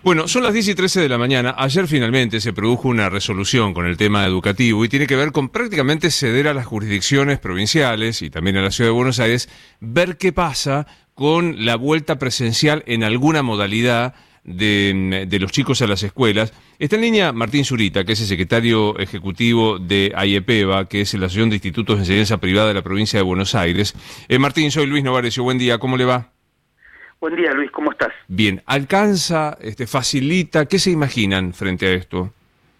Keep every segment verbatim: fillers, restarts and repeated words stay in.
Bueno, son las diez y trece de la mañana. Ayer finalmente se produjo una resolución con el tema educativo y tiene que ver con prácticamente ceder a las jurisdicciones provinciales y también a la Ciudad de Buenos Aires, ver qué pasa con la vuelta presencial en alguna modalidad de, de los chicos a las escuelas. Está en línea Martín Zurita, que es el secretario ejecutivo de AIEPEVA, que es la Asociación de Institutos de Enseñanza Privada de la provincia de Buenos Aires. Eh, Martín, soy Luis Novarecio. Buen día, ¿cómo le va? Buen día, Luis, ¿cómo estás? Bien, ¿alcanza, este, facilita? ¿Qué se imaginan frente a esto?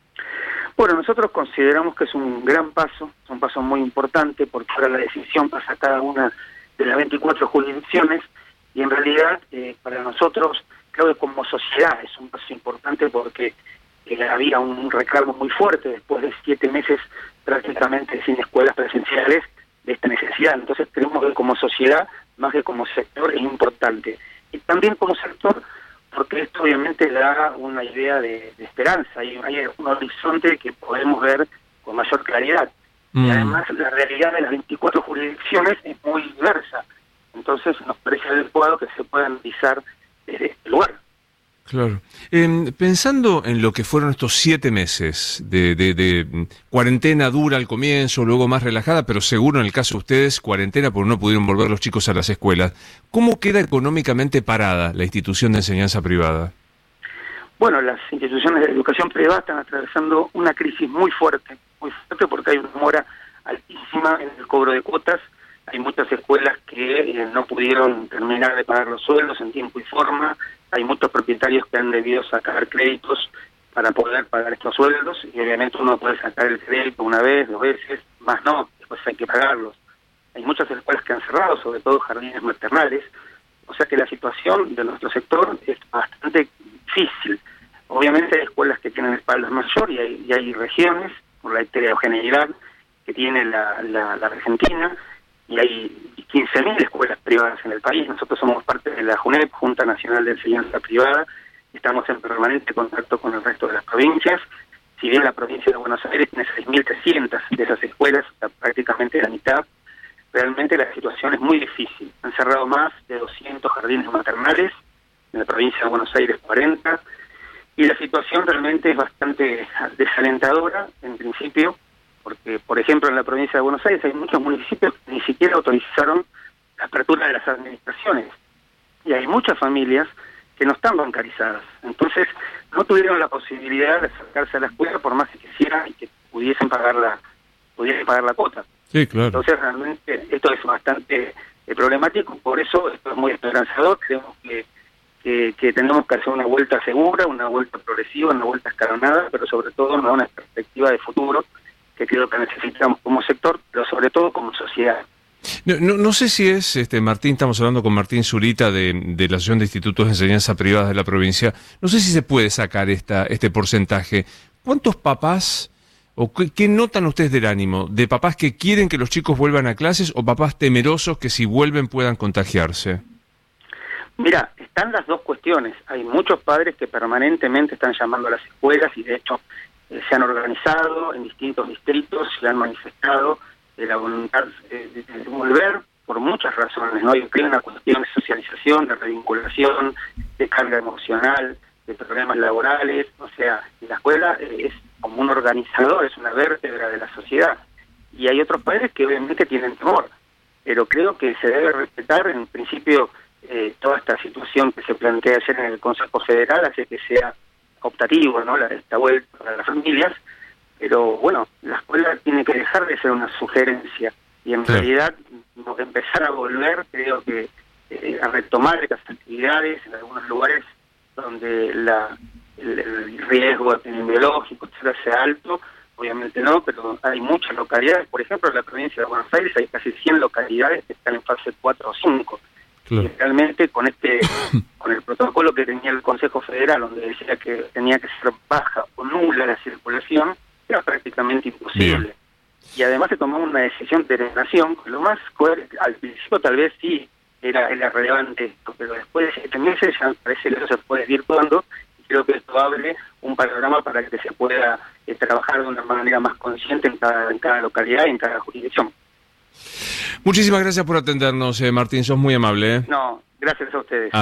Bueno, nosotros consideramos que es un gran paso, es un paso muy importante, porque ahora la decisión pasa a cada una de las veinticuatro jurisdicciones, y en realidad eh, para nosotros, creo que como sociedad es un paso importante porque eh, había un reclamo muy fuerte después de siete meses prácticamente sin escuelas presenciales de esta necesidad. Entonces creemos que como sociedad, más que como sector, es importante. Y también como sector, porque esto obviamente da una idea de, de esperanza, y hay un horizonte que podemos ver con mayor claridad. Mm. Y además la realidad de las veinticuatro jurisdicciones es muy diversa, entonces nos parece adecuado que se pueda analizar desde este lugar. Claro. Eh, pensando en lo que fueron estos siete meses de, de, de cuarentena dura al comienzo, luego más relajada, pero seguro en el caso de ustedes, cuarentena porque no pudieron volver los chicos a las escuelas, ¿cómo queda económicamente parada la institución de enseñanza privada? Bueno, las instituciones de educación privada están atravesando una crisis muy fuerte, muy fuerte porque hay una mora altísima en el cobro de cuotas. Hay muchas escuelas que eh, no pudieron terminar de pagar los sueldos en tiempo y forma. Hay muchos propietarios que han debido sacar créditos para poder pagar estos sueldos, y obviamente uno puede sacar el crédito una vez, dos veces, más no, después hay que pagarlos. Hay muchas escuelas que han cerrado, sobre todo jardines maternales, o sea que la situación de nuestro sector es bastante difícil. Obviamente hay escuelas que tienen espaldas mayor y hay, y hay regiones, por la heterogeneidad que tiene la, la, la Argentina, y hay quince mil escuelas privadas en el país. Nosotros somos parte de la JUNEP, Junta Nacional de Enseñanza Privada, estamos en permanente contacto con el resto de las provincias. Si bien la provincia de Buenos Aires tiene seis mil trescientas de esas escuelas, prácticamente la mitad, realmente la situación es muy difícil. Han cerrado más de doscientos jardines maternales, en la provincia de Buenos Aires cuarenta, y la situación realmente es bastante desalentadora en principio, porque, por ejemplo, en la provincia de Buenos Aires hay muchos municipios que ni siquiera autorizaron la apertura de las administraciones, y hay muchas familias que no están bancarizadas, entonces no tuvieron la posibilidad de acercarse a la escuela por más que quisieran y que pudiesen pagar la pudiesen pagar la cuota. Sí, claro. Entonces realmente esto es bastante eh, problemático, por eso esto es muy esperanzador. Creemos que, que, que tenemos que hacer una vuelta segura, una vuelta progresiva, una vuelta escalonada, pero sobre todo nos da una perspectiva de futuro que creo que necesitamos como sector, pero sobre todo como sociedad. No, no, no sé si es, este Martín, estamos hablando con Martín Zurita de, de la Asociación de Institutos de Enseñanza Privadas de la provincia, no sé si se puede sacar esta este porcentaje. ¿Cuántos papás, o qué, qué notan ustedes del ánimo, de papás que quieren que los chicos vuelvan a clases o papás temerosos que si vuelven puedan contagiarse? Mira, están las dos cuestiones. Hay muchos padres que permanentemente están llamando a las escuelas y de hecho eh, se han organizado en distintos distritos, se han manifestado de la voluntad eh, de, de volver por muchas razones, ¿no? Yo creo una cuestión de socialización, de revinculación, de carga emocional, de problemas laborales. O sea, la escuela eh, es como un organizador, es una vértebra de la sociedad, y hay otros padres que obviamente tienen temor, pero creo que se debe respetar en principio eh, toda esta situación que se plantea ayer en el Consejo Federal, hace que sea optativo, ¿no?, la, esta vuelta para las familias. Pero bueno, la escuela tiene que dejar de ser una sugerencia y en sí. realidad empezar a volver, creo que eh, a retomar estas actividades en algunos lugares donde la, el, el riesgo epidemiológico sea alto, obviamente no, pero hay muchas localidades. Por ejemplo, en la provincia de Buenos Aires hay casi cien localidades que están en fase cuatro o cinco. Claro. Y realmente con este con el protocolo que tenía el Consejo Federal, donde decía que tenía que ser baja o nula la circulación, era prácticamente imposible. Bien. Y además se tomó una decisión de denegación, lo más al principio tal vez sí era, era relevante, pero después de siete meses ya parece que eso se puede ir virtuando, y creo que esto abre un panorama para que se pueda eh, trabajar de una manera más consciente en cada, en cada localidad y en cada jurisdicción. Muchísimas gracias por atendernos, eh, Martín, sos muy amable. ¿eh? No, gracias a ustedes. Ah.